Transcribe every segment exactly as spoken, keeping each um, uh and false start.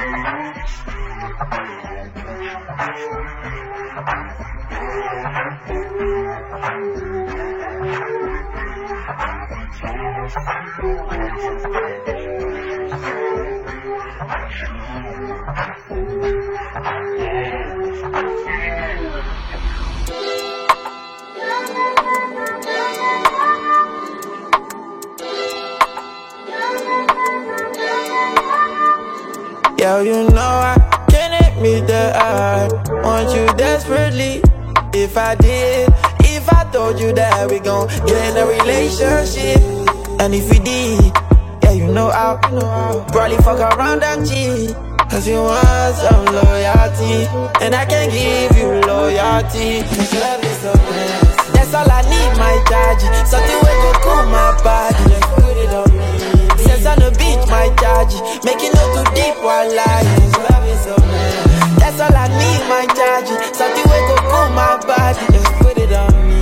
Yo, you know I can't admit that I want you desperately. If I did, if I told you that we gon' get in a relationship, and if we did, yeah, you know I'll probably fuck around and cheat. Cause you want some loyalty, and I can't give you loyalty. Cause love is so bad. That's all I need, my charge. Something will go cool my body. Just put it on me. Sense on the beach, my charge. Make it not too deep while lying. Love is so bad. That's all I need, my charge. Something will go cool my body. Just put it on me.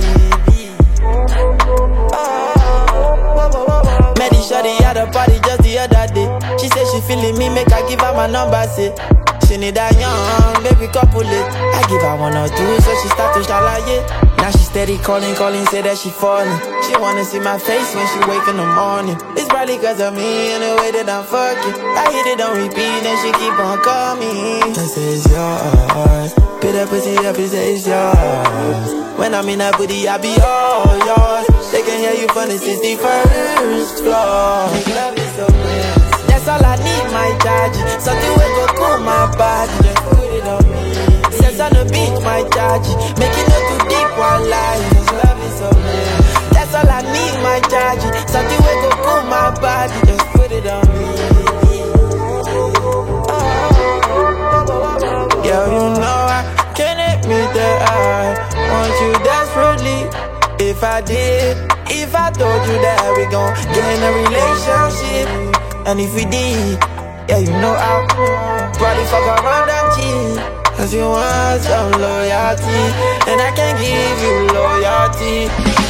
Oh, met this shorty at a party just the other day. She said she feeling me, make I give her my number, say she need a young baby couple it. I give her one or two, so she start to shalaye. Now she steady calling, calling, say that she falling. She wanna see my face when she wake in the morning. It's probably cause of me and the way that I'm fucking. I hit it on repeat and she keep on calling. I say it's yours. Put that pussy up and say it's yours. When I'm in that booty, I be all yours. They can hear you from the sixty-first floor. Make love is so real. That's all I need, my charge. Something will go cool my body. Just put it on me. Sense on the beach, my charge. Make it not too deep while lying. Cause love is so real. That's all I need, my charge. Something will go cool my body. Just put it on me. Yo, you know I can't admit that I want you desperately. If I did, if I told you that we gon' get in a relationship, and if we did, yeah, you know I'll probably fuck around and cheat. Cause you want some loyalty, and I can't give you loyalty.